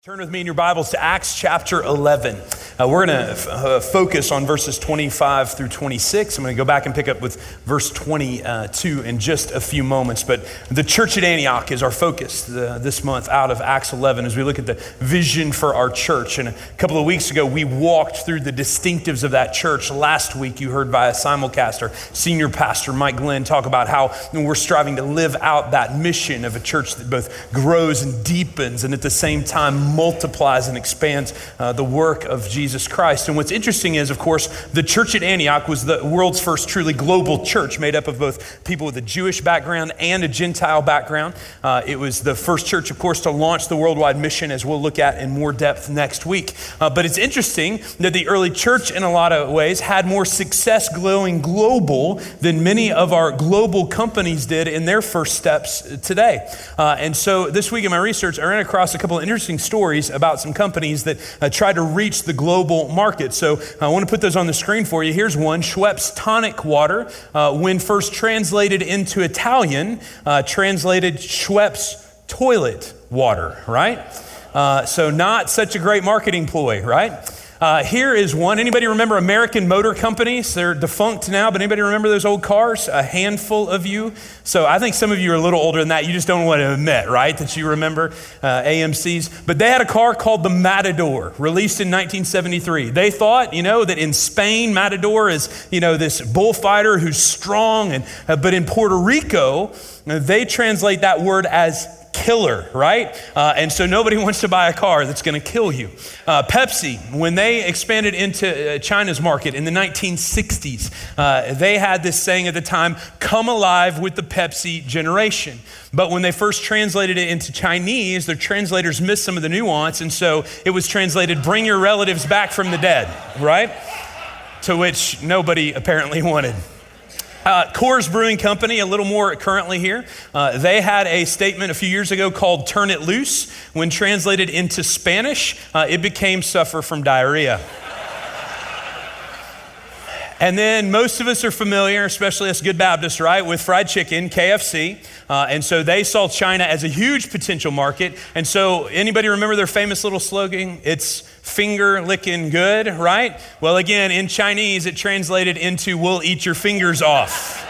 Turn with me in your Bibles to Acts chapter 11. We're going to focus on verses 25 through 26. I'm going to go back and pick up with verse 22 in just a few moments. But the church at Antioch is our focus this month out of Acts 11 as we look at the vision for our church. And a couple of weeks ago, we walked through the distinctives of that church. Last week, you heard via simulcast our senior pastor, Mike Glenn, talk about how we're striving to live out that mission of a church that both grows and deepens and at the same time multiplies and expands the work of Jesus Christ. And what's interesting is, of course, the church at Antioch was the world's first truly global church made up of both people with a Jewish background and a Gentile background. It was the first church, of course, to launch the worldwide mission, as we'll look at in more depth next week. But it's interesting that the early church, in a lot of ways, had more success going global than many of our global companies did in their first steps today. And so this week in my research, I ran across a couple of interesting stories about some companies that try to reach the global market. So I want to put those on the screen for you. Here's one, Schweppes Tonic Water. When first translated into Italian, translated Schweppes Toilet Water, right? So not such a great marketing ploy, right? Here is one. Anybody remember American Motor Companies? They're defunct now, but anybody remember those old cars? A handful of you. So I think some of you are a little older than that. You just don't want to admit, right, that you remember AMCs. But they had a car called the Matador, released in 1973. They thought, that in Spain, Matador is, this bullfighter who's strong. But in Puerto Rico, they translate that word as killer, right? And so nobody wants to buy a car that's going to kill you. Pepsi, when they expanded into China's market in the 1960s, they had this saying at the time, come alive with the Pepsi generation. But when they first translated it into Chinese, their translators missed some of the nuance, and so it was translated, bring your relatives back from the dead, right? To which nobody apparently wanted. Coors Brewing Company, a little more currently here, they had a statement a few years ago called Turn It Loose. When translated into Spanish, it became suffer from diarrhea. And then most of us are familiar, especially us good Baptists, right, with fried chicken, KFC. And so they saw China as a huge potential market. And so anybody remember their famous little slogan? It's finger licking good, right? Well, again, in Chinese, it translated into we'll eat your fingers off.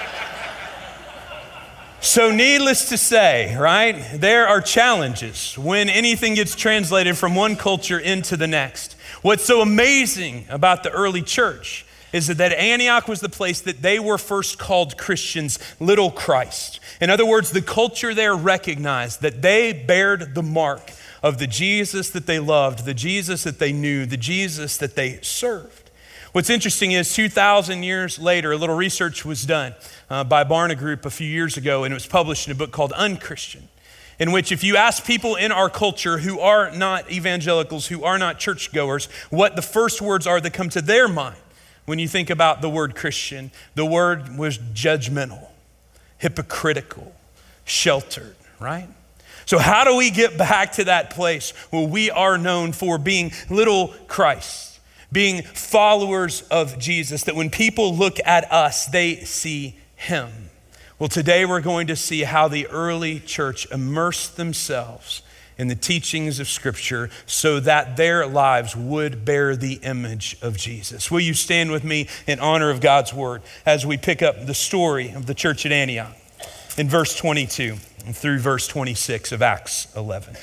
So needless to say, right, there are challenges when anything gets translated from one culture into the next. What's so amazing about the early church is that Antioch was the place that they were first called Christians, little Christ. In other words, the culture there recognized that they bared the mark of the Jesus that they loved, the Jesus that they knew, the Jesus that they served. What's interesting is 2,000 years later, a little research was done by Barna Group a few years ago, and it was published in a book called Unchristian, in which if you ask people in our culture who are not evangelicals, who are not churchgoers, what the first words are that come to their mind when you think about the word Christian, the word was judgmental, hypocritical, sheltered, right? So how do we get back to that place where we are known for being little Christ, being followers of Jesus, that when people look at us, they see him? Well, today we're going to see how the early church immersed themselves in the teachings of Scripture so that their lives would bear the image of Jesus. Will you stand with me in honor of God's word as we pick up the story of the church at Antioch in verse 22 and through verse 26 of Acts 11.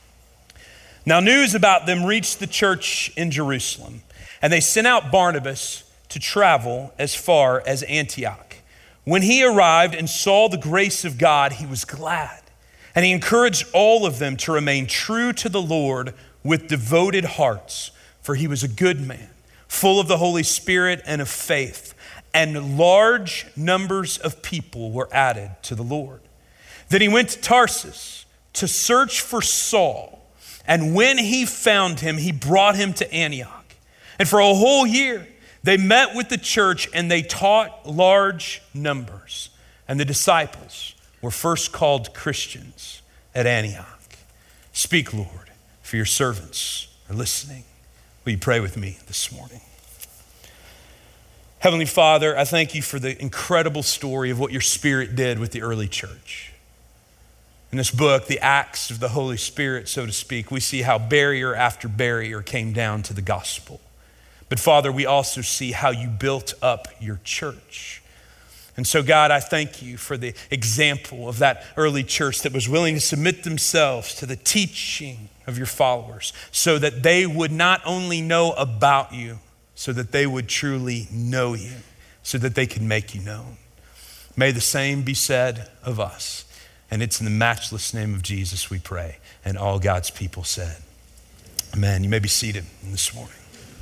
Now news about them reached the church in Jerusalem, and they sent out Barnabas to travel as far as Antioch. When he arrived and saw the grace of God, he was glad. And he encouraged all of them to remain true to the Lord with devoted hearts, for he was a good man, full of the Holy Spirit and of faith, and large numbers of people were added to the Lord. Then he went to Tarsus to search for Saul, and when he found him, he brought him to Antioch. And for a whole year, they met with the church and they taught large numbers, and the disciples were first called Christians at Antioch. Speak, Lord, for your servants are listening. Will you pray with me this morning? Heavenly Father, I thank you for the incredible story of what your Spirit did with the early church. In this book, the acts of the Holy Spirit, so to speak, we see how barrier after barrier came down to the gospel. But Father, we also see how you built up your church. And so God, I thank you for the example of that early church that was willing to submit themselves to the teaching of your followers so that they would not only know about you, so that they would truly know you, so that they could make you known. May the same be said of us. And it's in the matchless name of Jesus we pray. And all God's people said, amen. You may be seated this morning.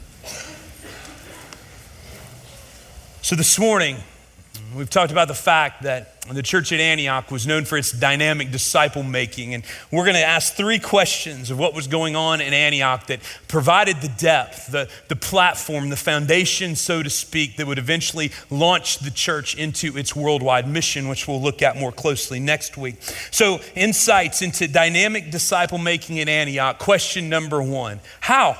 So this morning, we've talked about the fact that the church at Antioch was known for its dynamic disciple making. And we're going to ask 3 questions of what was going on in Antioch that provided the depth, the platform, the foundation, so to speak, that would eventually launch the church into its worldwide mission, which we'll look at more closely next week. So insights into dynamic disciple making in Antioch. Question number 1, how?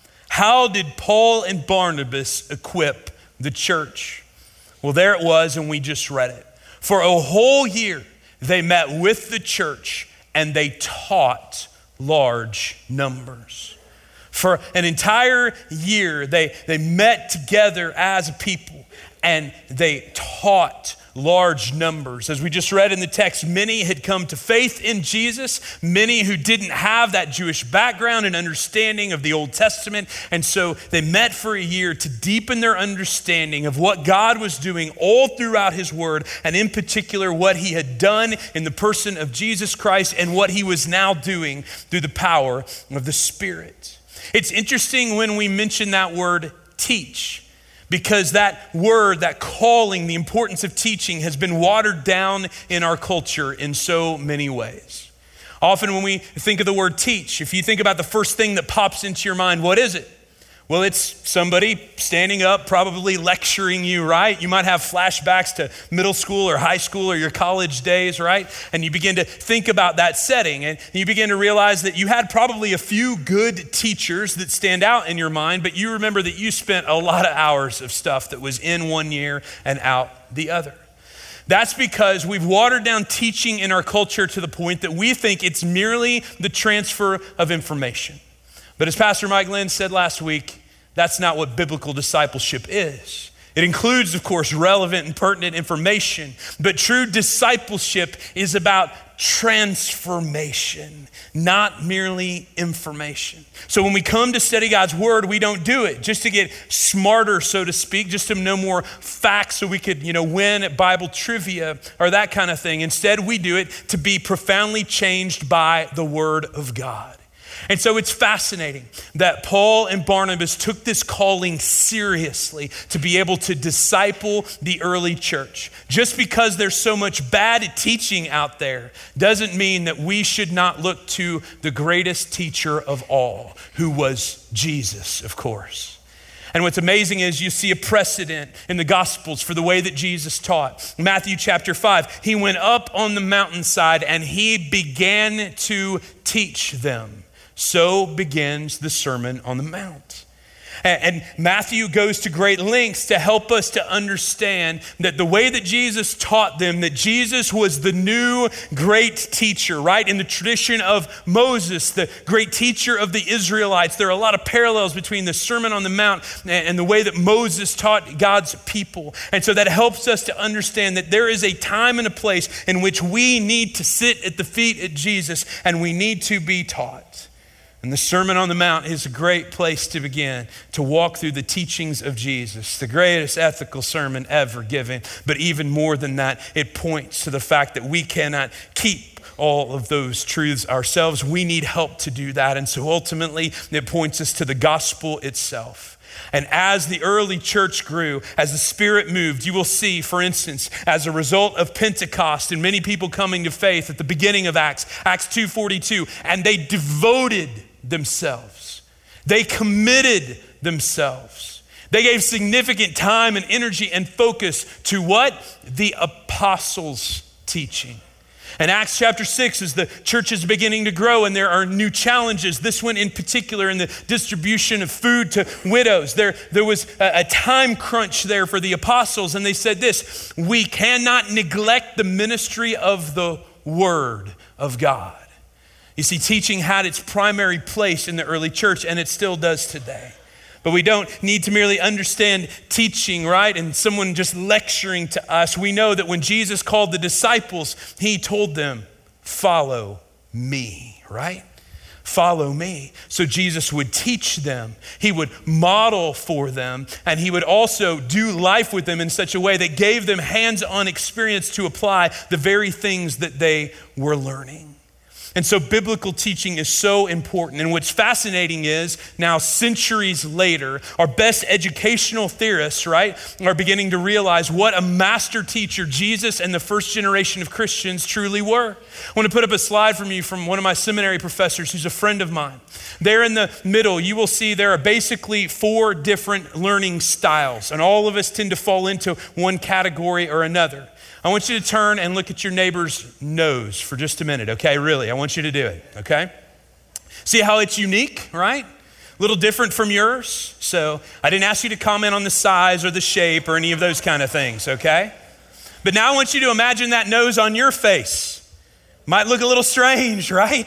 How did Paul and Barnabas equip the church? Well, there it was, and we just read it. For a whole year, they met with the church and they taught large numbers. For an entire year, they met together as a people and they taught large numbers. As we just read in the text, many had come to faith in Jesus, many who didn't have that Jewish background and understanding of the Old Testament. And so they met for a year to deepen their understanding of what God was doing all throughout his word, and in particular, what he had done in the person of Jesus Christ and what he was now doing through the power of the Spirit. It's interesting when we mention that word teach, because that word, that calling, the importance of teaching has been watered down in our culture in so many ways. Often when we think of the word teach, if you think about the first thing that pops into your mind, what is it? Well, it's somebody standing up, probably lecturing you, right? You might have flashbacks to middle school or high school or your college days, right? And you begin to think about that setting and you begin to realize that you had probably a few good teachers that stand out in your mind, but you remember that you spent a lot of hours of stuff that was in one ear and out the other. That's because we've watered down teaching in our culture to the point that we think it's merely the transfer of information. But as Pastor Mike Lynn said last week, that's not what biblical discipleship is. It includes, of course, relevant and pertinent information, but true discipleship is about transformation, not merely information. So when we come to study God's word, we don't do it just to get smarter, so to speak, just to know more facts so we could, win at Bible trivia or that kind of thing. Instead, we do it to be profoundly changed by the word of God. And so it's fascinating that Paul and Barnabas took this calling seriously to be able to disciple the early church. Just because there's so much bad teaching out there doesn't mean that we should not look to the greatest teacher of all, who was Jesus, of course. And what's amazing is you see a precedent in the Gospels for the way that Jesus taught. Matthew chapter 5, he went up on the mountainside and he began to teach them. So begins the Sermon on the Mount. And Matthew goes to great lengths to help us to understand that the way that Jesus taught them, that Jesus was the new great teacher, right? In the tradition of Moses, the great teacher of the Israelites, there are a lot of parallels between the Sermon on the Mount and the way that Moses taught God's people. And so that helps us to understand that there is a time and a place in which we need to sit at the feet of Jesus and we need to be taught. And the Sermon on the Mount is a great place to begin to walk through the teachings of Jesus, the greatest ethical sermon ever given. But even more than that, it points to the fact that we cannot keep all of those truths ourselves. We need help to do that. And so ultimately, it points us to the gospel itself. And as the early church grew, as the Spirit moved, you will see, for instance, as a result of Pentecost and many people coming to faith at the beginning of Acts 2:42, and they devoted themselves. They committed themselves. They gave significant time and energy and focus to what? The apostles' teaching. And Acts chapter 6, as the church is beginning to grow and there are new challenges, this one in particular in the distribution of food to widows, there was a time crunch there for the apostles, and they said this: we cannot neglect the ministry of the word of God. You see, teaching had its primary place in the early church, and it still does today. But we don't need to merely understand teaching, right? And someone just lecturing to us. We know that when Jesus called the disciples, he told them, follow me, right? Follow me. So Jesus would teach them. He would model for them. And he would also do life with them in such a way that gave them hands-on experience to apply the very things that they were learning. And so biblical teaching is so important. And what's fascinating is now centuries later, our best educational theorists, right, are beginning to realize what a master teacher Jesus and the first generation of Christians truly were. I want to put up a slide from one of my seminary professors who's a friend of mine. There in the middle, you will see there are basically 4 different learning styles, and all of us tend to fall into one category or another. I want you to turn and look at your neighbor's nose for just a minute, okay? Really, I want you to do it, okay? See how it's unique, right? A little different from yours. So I didn't ask you to comment on the size or the shape or any of those kind of things, okay? But now I want you to imagine that nose on your face. Might look a little strange, right?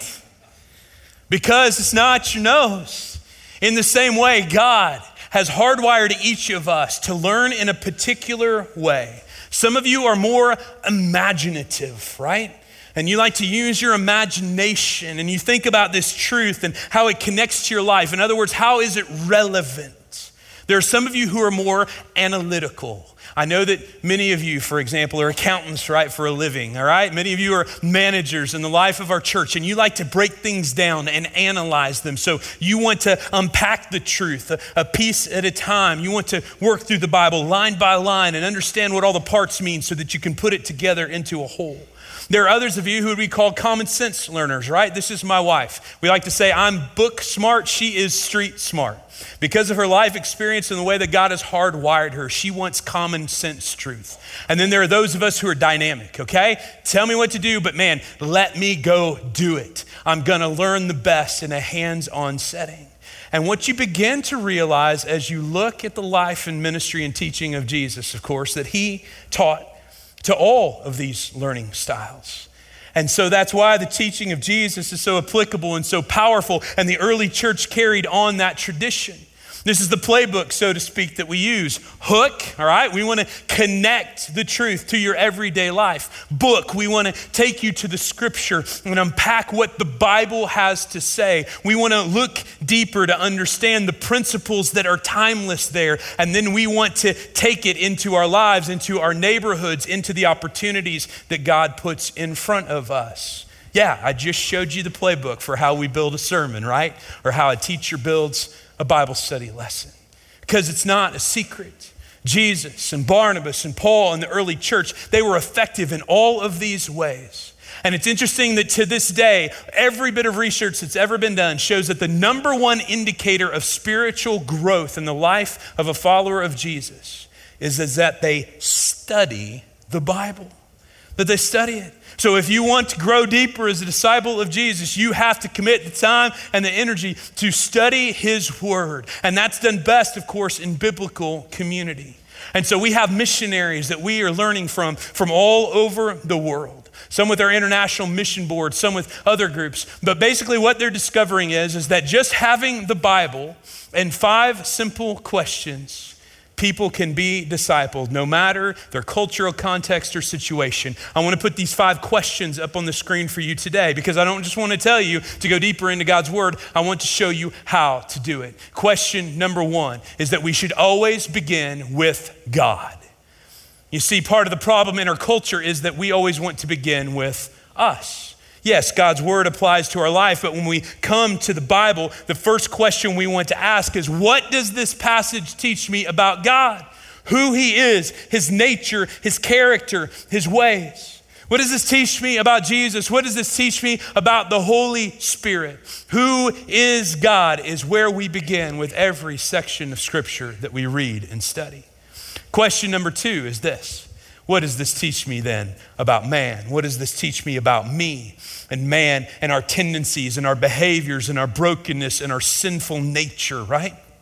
Because it's not your nose. In the same way, God has hardwired each of us to learn in a particular way. Some of you are more imaginative, right? And you like to use your imagination and you think about this truth and how it connects to your life. In other words, how is it relevant? There are some of you who are more analytical. I know that many of you, for example, are accountants, right, for a living, all right? Many of you are managers in the life of our church, and you like to break things down and analyze them. So you want to unpack the truth a piece at a time. You want to work through the Bible line by line and understand what all the parts mean so that you can put it together into a whole. There are others of you who would be called common sense learners, right? This is my wife. We like to say I'm book smart, she is street smart. Because of her life experience and the way that God has hardwired her, she wants common sense truth. And then there are those of us who are dynamic, okay? Tell me what to do, but man, let me go do it. I'm gonna learn the best in a hands-on setting. And what you begin to realize as you look at the life and ministry and teaching of Jesus, of course, that he taught to all of these learning styles. And so that's why the teaching of Jesus is so applicable and so powerful, and the early church carried on that tradition. This is the playbook, so to speak, that we use. Hook, all right? We want to connect the truth to your everyday life. Book, we want to take you to the scripture and unpack what the Bible has to say. We want to look deeper to understand the principles that are timeless there. And then we want to take it into our lives, into our neighborhoods, into the opportunities that God puts in front of us. Yeah, I just showed you the playbook for how we build a sermon, right? Or how a teacher builds a Bible study lesson, because it's not a secret. Jesus and Barnabas and Paul and the early church, they were effective in all of these ways. And it's interesting that to this day, every bit of research that's ever been done shows that the number one indicator of spiritual growth in the life of a follower of Jesus is that they study the Bible, that they study it. So if you want to grow deeper as a disciple of Jesus, you have to commit the time and the energy to study his word. And that's done best, of course, in biblical community. And so we have missionaries that we are learning from all over the world. Some with our international mission board, some with other groups. But basically what they're discovering is that just having the Bible and 5 simple questions, people can be discipled no matter their cultural context or situation. I want to put these 5 questions up on the screen for you today because I don't just want to tell you to go deeper into God's word. I want to show you how to do it. Question number 1 is that we should always begin with God. You see, part of the problem in our culture is that we always want to begin with us. Yes, God's word applies to our life, but when we come to the Bible, the first question we want to ask is, what does this passage teach me about God? Who he is, his nature, his character, his ways. What does this teach me about Jesus? What does this teach me about the Holy Spirit? Who is God is where we begin with every section of scripture that we read and study. Question number 2 is this. What does this teach me then about man? What does this teach me about me and man and our tendencies and our behaviors and our brokenness and our sinful nature, right?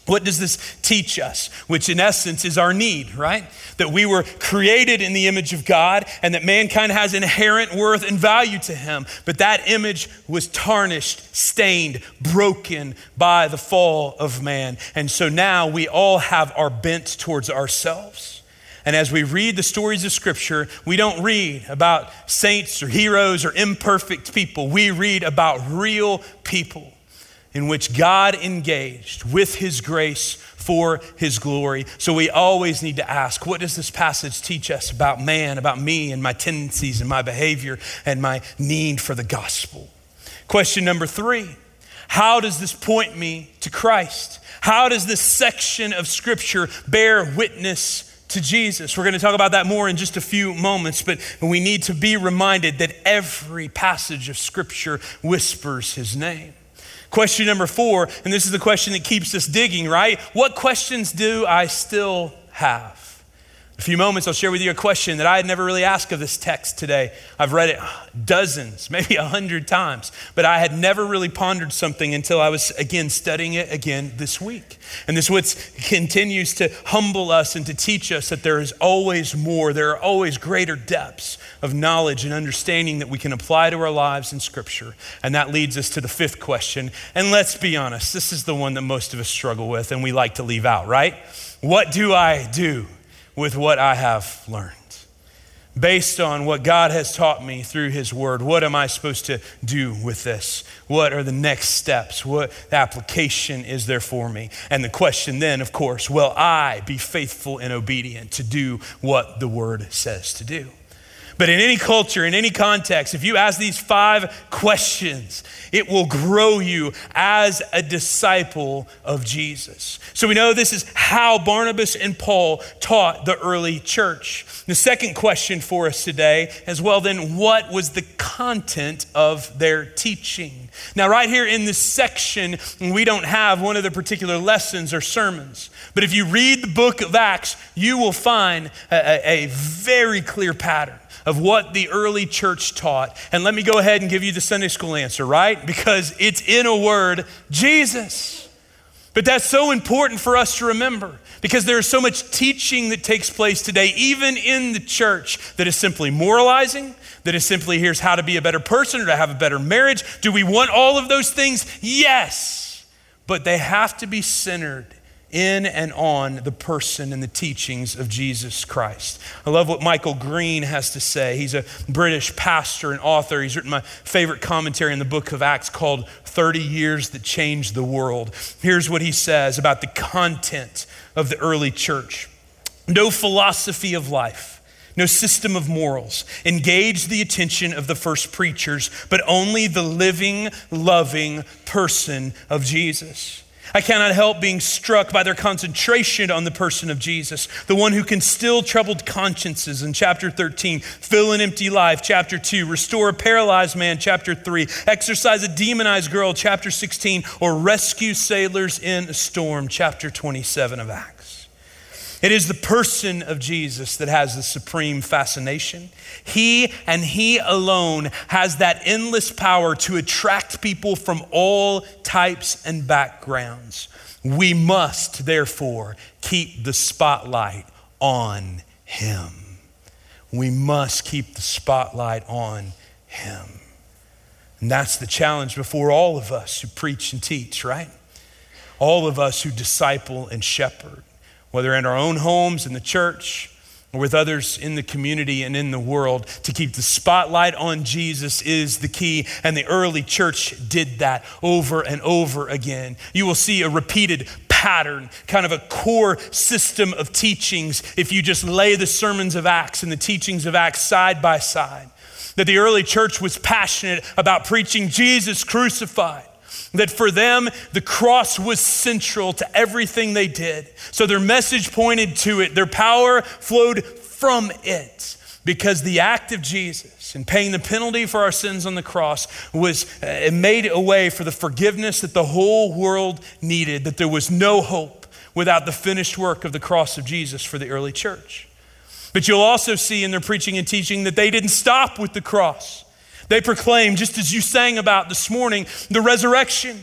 What does this teach us? Which in essence is our need, right? That we were created in the image of God and that mankind has inherent worth and value to him. But that image was tarnished, stained, broken by the fall of man. And so now we all have our bent towards ourselves. And as we read the stories of Scripture, we don't read about saints or heroes or imperfect people. We read about real people in which God engaged with his grace for his glory. So we always need to ask, what does this passage teach us about man, about me and my tendencies and my behavior and my need for the gospel? Question number 3, how does this point me to Christ? How does this section of Scripture bear witness to Jesus? We're going to talk about that more in just a few moments, but we need to be reminded that every passage of Scripture whispers his name. Question number 4, and this is the question that keeps us digging, right? What questions do I still have? In a few moments, I'll share with you a question that I had never really asked of this text today. I've read it dozens, maybe 100 times, but I had never really pondered something until I was again studying it again this week. And this what continues to humble us and to teach us that there is always more. There are always greater depths of knowledge and understanding that we can apply to our lives in Scripture. And that leads us to the 5th question. And let's be honest, this is the one that most of us struggle with and we like to leave out, right? What do I do with what I have learned? Based on what God has taught me through his word, what am I supposed to do with this? What are the next steps? What application is there for me? And the question then, of course, will I be faithful and obedient to do what the word says to do? But in any culture, in any context, if you ask these 5 questions, it will grow you as a disciple of Jesus. So we know this is how Barnabas and Paul taught the early church. The second question for us today is, well, then what was the content of their teaching? Now, right here in this section, we don't have one of the particular lessons or sermons. But if you read the book of Acts, you will find a very clear pattern of what the early church taught. And let me go ahead and give you the Sunday school answer, right? Because it's in a word, Jesus. But that's so important for us to remember because there is so much teaching that takes place today, even in the church, that is simply moralizing, that is simply here's how to be a better person or to have a better marriage. Do we want all of those things? Yes, but they have to be centered in and on the person and the teachings of Jesus Christ. I love what Michael Green has to say. He's a British pastor and author. He's written my favorite commentary in the book of Acts called 30 Years That Changed the World. Here's what he says about the content of the early church. No philosophy of life, no system of morals engaged the attention of the first preachers, but only the living, loving person of Jesus. I cannot help being struck by their concentration on the person of Jesus, the one who can still troubled consciences in chapter 13, fill an empty life, chapter 2, restore a paralyzed man, chapter 3, exorcise a demonized girl, chapter 16, or rescue sailors in a storm, chapter 27 of Acts. It is the person of Jesus that has the supreme fascination. He and he alone has that endless power to attract people from all types and backgrounds. We must, therefore, keep the spotlight on him. We must keep the spotlight on him. And that's the challenge before all of us who preach and teach, right? All of us who disciple and shepherd, whether in our own homes, in the church, or with others in the community and in the world. To keep the spotlight on Jesus is the key, and the early church did that over and over again. You will see a repeated pattern, kind of a core system of teachings if you just lay the sermons of Acts and the teachings of Acts side by side. That the early church was passionate about preaching Jesus crucified. That for them, the cross was central to everything they did. So their message pointed to it. Their power flowed from it because the act of Jesus in paying the penalty for our sins on the cross was it made a way for the forgiveness that the whole world needed, that there was no hope without the finished work of the cross of Jesus for the early church. But you'll also see in their preaching and teaching that they didn't stop with the cross. They proclaimed, just as you sang about this morning, the resurrection.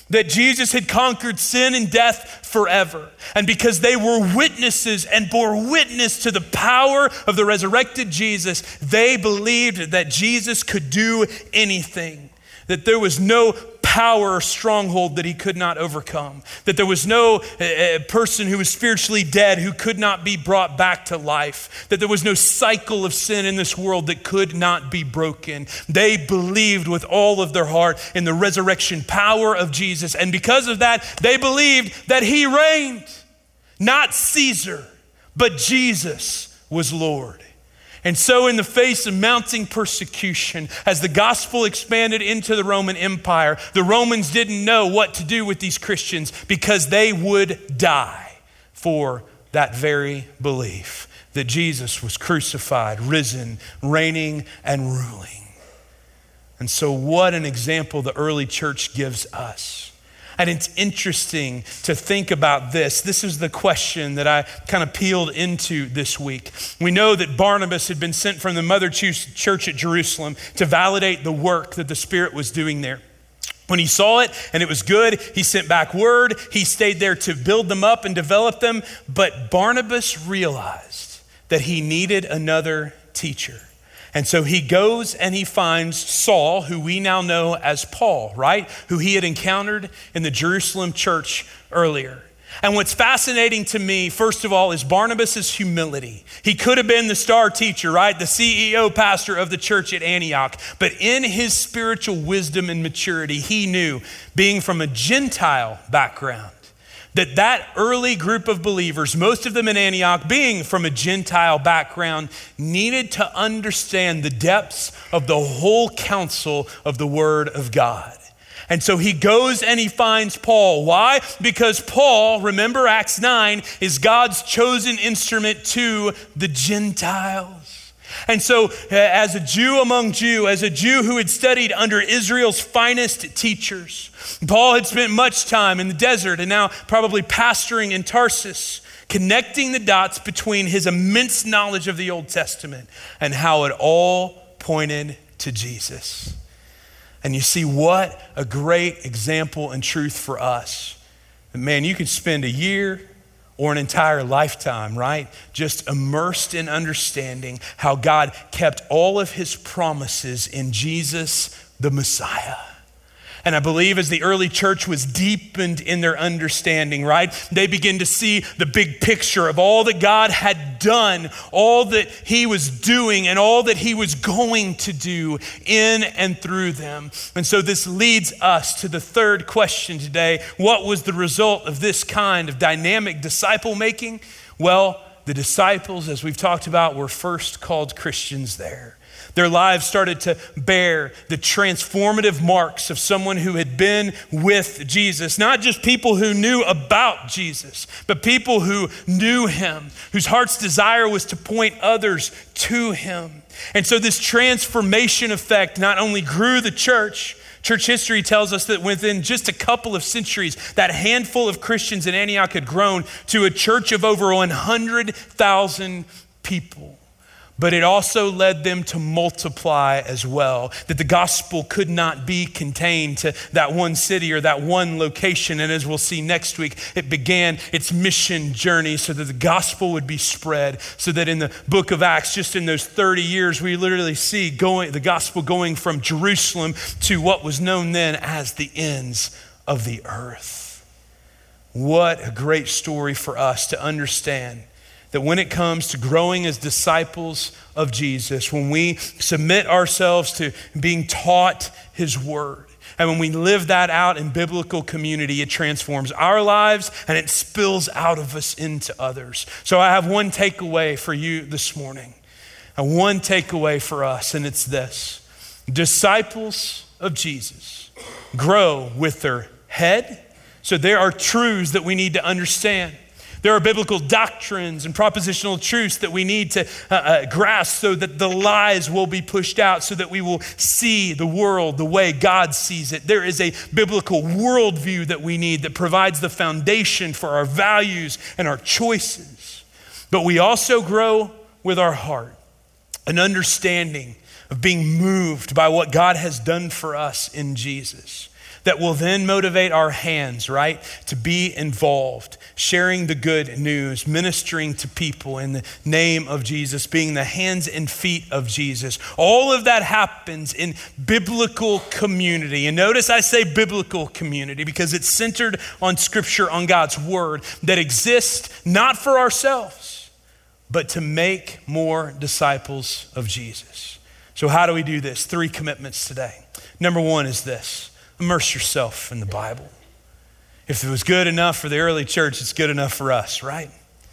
that Jesus had conquered sin and death forever. And because they were witnesses and bore witness to the power of the resurrected Jesus, they believed that Jesus could do anything, that there was no power or stronghold that he could not overcome, that there was no person who was spiritually dead who could not be brought back to life, that there was no cycle of sin in this world that could not be broken. They believed with all of their heart in the resurrection power of Jesus. And because of that, they believed that he reigned. Not Caesar, but Jesus was Lord. And so in the face of mounting persecution, as the gospel expanded into the Roman Empire, the Romans didn't know what to do with these Christians because they would die for that very belief that Jesus was crucified, risen, reigning, and ruling. And so what an example the early church gives us. And it's interesting to think about this. This is the question that I kind of peeled into this week. We know that Barnabas had been sent from the mother church at Jerusalem to validate the work that the Spirit was doing there. When he saw it and it was good, he sent back word. He stayed there to build them up and develop them. But Barnabas realized that he needed another teacher. And so he goes and he finds Saul, who we now know as Paul, right? Who he had encountered in the Jerusalem church earlier. And what's fascinating to me, first of all, is Barnabas's humility. He could have been the star teacher, right? The CEO pastor of the church at Antioch. But in his spiritual wisdom and maturity, he knew, being from a Gentile background, that early group of believers, most of them in Antioch, being from a Gentile background, needed to understand the depths of the whole counsel of the Word of God. And so he goes and he finds Paul. Why? Because Paul, remember Acts 9, is God's chosen instrument to the Gentiles. And so as a Jew among Jews, as a Jew who had studied under Israel's finest teachers, Paul had spent much time in the desert and now probably pastoring in Tarsus, connecting the dots between his immense knowledge of the Old Testament and how it all pointed to Jesus. And you see, what a great example and truth for us. Man, you could spend a year or an entire lifetime, right? Just immersed in understanding how God kept all of his promises in Jesus, the Messiah. And I believe as the early church was deepened in their understanding, right? They begin to see the big picture of all that God had done, all that he was doing, and all that he was going to do in and through them. And so this leads us to the third question today. What was the result of this kind of dynamic disciple making? Well, the disciples, as we've talked about, were first called Christians there. Their lives started to bear the transformative marks of someone who had been with Jesus. Not just people who knew about Jesus, but people who knew him, whose heart's desire was to point others to him. And so this transformation effect not only grew the church. Church history tells us that within just a couple of centuries, that handful of Christians in Antioch had grown to a church of over 100,000 people. But it also led them to multiply as well, that the gospel could not be contained to that one city or that one location. And as we'll see next week, it began its mission journey so that the gospel would be spread, so that in the book of Acts, just in those 30 years, we literally see the gospel going from Jerusalem to what was known then as the ends of the earth. What a great story for us to understand that when it comes to growing as disciples of Jesus, when we submit ourselves to being taught his word, and when we live that out in biblical community, it transforms our lives and it spills out of us into others. So I have one takeaway for you this morning, and one takeaway for us, and it's this: disciples of Jesus grow with their head. So there are truths that we need to understand. There are biblical doctrines and propositional truths that we need to grasp so that the lies will be pushed out, so that we will see the world the way God sees it. There is a biblical worldview that we need that provides the foundation for our values and our choices. But we also grow with our heart, an understanding of being moved by what God has done for us in Jesus. that will then motivate our hands, right? To be involved, sharing the good news, ministering to people in the name of Jesus, being the hands and feet of Jesus. All of that happens in biblical community. And notice I say biblical community because it's centered on Scripture, on God's word that exists not for ourselves, but to make more disciples of Jesus. So how do we do this? 3 commitments today. Number 1 is this: immerse yourself in the Bible. If it was good enough for the early church, it's good enough for us, right?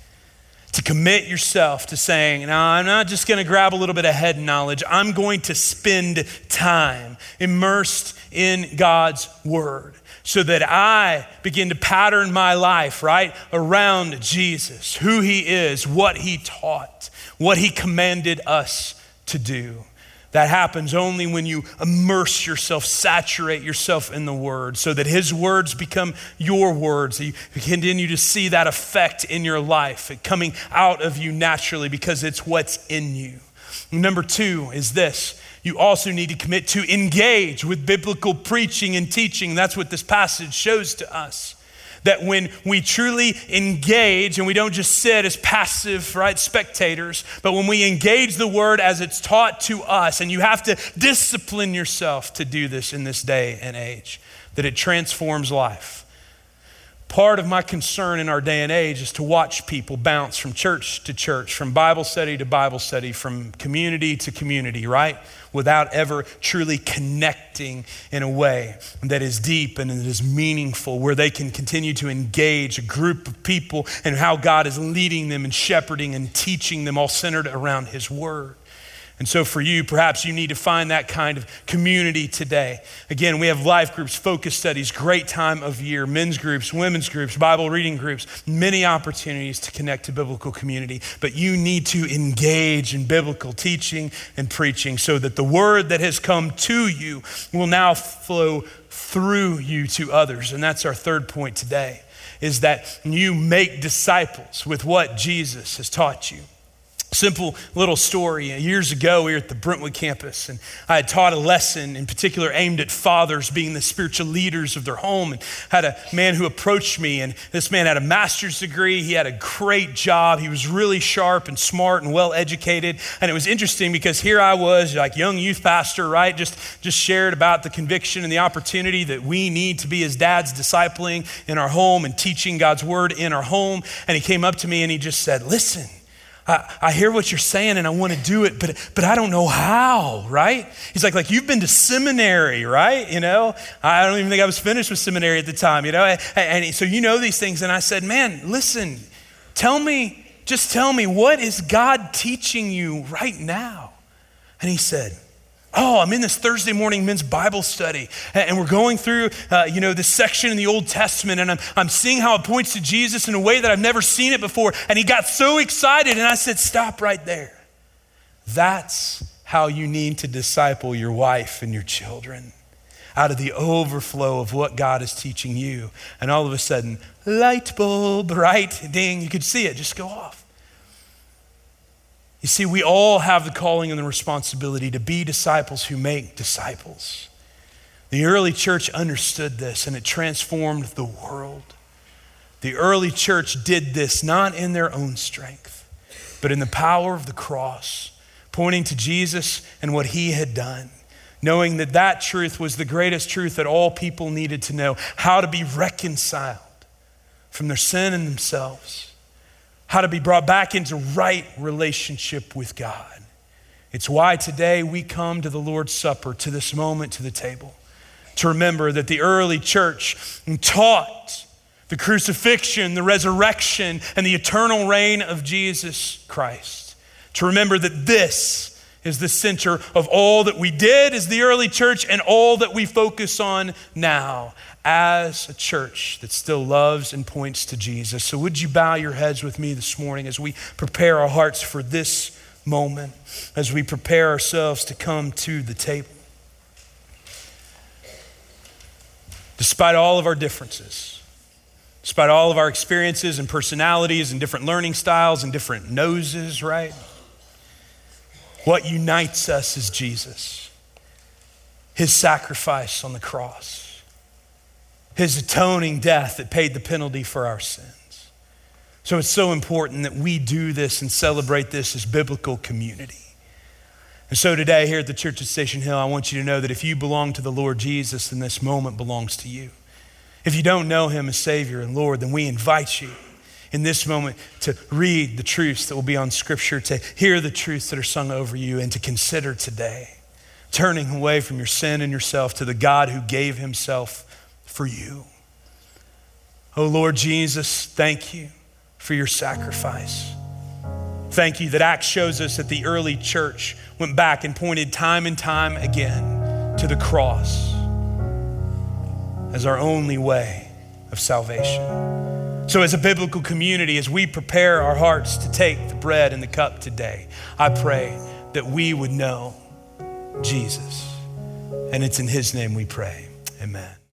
To commit yourself to saying, no, I'm not just going to grab a little bit of head knowledge. I'm going to spend time immersed in God's word so that I begin to pattern my life, right, around Jesus, who he is, what he taught, what he commanded us to do. That happens only when you immerse yourself, saturate yourself in the word so that his words become your words. You continue to see that effect in your life, it coming out of you naturally because it's what's in you. Number 2 is this: you also need to commit to engage with biblical preaching and teaching. That's what this passage shows to us. That when we truly engage and we don't just sit as passive, right, spectators, but when we engage the word as it's taught to us, and you have to discipline yourself to do this in this day and age, that it transforms life. Part of my concern in our day and age is to watch people bounce from church to church, from Bible study to Bible study, from community to community, right? Without ever truly connecting in a way that is deep and that is meaningful, where they can continue to engage a group of people and how God is leading them and shepherding and teaching them, all centered around his word. And so for you, perhaps you need to find that kind of community today. Again, we have life groups, focus studies, great time of year, men's groups, women's groups, Bible reading groups, many opportunities to connect to biblical community. But you need to engage in biblical teaching and preaching so that the word that has come to you will now flow through you to others. And that's our 3rd point today, is that you make disciples with what Jesus has taught you. Simple little story. Years ago, we were at the Brentwood campus, and I had taught a lesson in particular aimed at fathers being the spiritual leaders of their home, and had a man who approached me, and this man had a master's degree. He had a great job. He was really sharp and smart and well educated. And it was interesting because here I was, like young youth pastor, right? Just shared about the conviction and the opportunity that we need to be as dads discipling in our home and teaching God's word in our home. And he came up to me and he just said, listen, I hear what you're saying and I want to do it, but I don't know how, right? He's like you've been to seminary, right? You know, I don't even think I was finished with seminary at the time, you know? And so you know these things. And I said, man, listen, just tell me, what is God teaching you right now? And he said, I'm in this Thursday morning men's Bible study, and we're going through, this section in the Old Testament, and I'm seeing how it points to Jesus in a way that I've never seen it before. And he got so excited, and I said, stop right there. That's how you need to disciple your wife and your children, out of the overflow of what God is teaching you. And all of a sudden, light bulb, right? Ding, you could see it just go off. You see, we all have the calling and the responsibility to be disciples who make disciples. The early church understood this, and it transformed the world. The early church did this not in their own strength, but in the power of the cross, pointing to Jesus and what he had done, knowing that that truth was the greatest truth that all people needed to know, how to be reconciled from their sin and themselves, how to be brought back into right relationship with God. It's why today we come to the Lord's Supper, to this moment, to the table, to remember that the early church taught the crucifixion, the resurrection, and the eternal reign of Jesus Christ. To remember that this is the center of all that we did as the early church and all that we focus on now as a church that still loves and points to Jesus. So would you bow your heads with me this morning as we prepare our hearts for this moment, as we prepare ourselves to come to the table. Despite all of our differences, despite all of our experiences and personalities and different learning styles and different noses, right? What unites us is Jesus, his sacrifice on the cross. his atoning death that paid the penalty for our sins. So it's so important that we do this and celebrate this as biblical community. And so today here at the Church at Station Hill, I want you to know that if you belong to the Lord Jesus, then this moment belongs to you. If you don't know him as Savior and Lord, then we invite you in this moment to read the truths that will be on Scripture, to hear the truths that are sung over you, and to consider today turning away from your sin and yourself to the God who gave himself for you. Oh Lord Jesus, thank you for your sacrifice. Thank you that Acts shows us that the early church went back and pointed time and time again to the cross as our only way of salvation. So as a biblical community, as we prepare our hearts to take the bread and the cup today, I pray that we would know Jesus. And it's in his name we pray. Amen.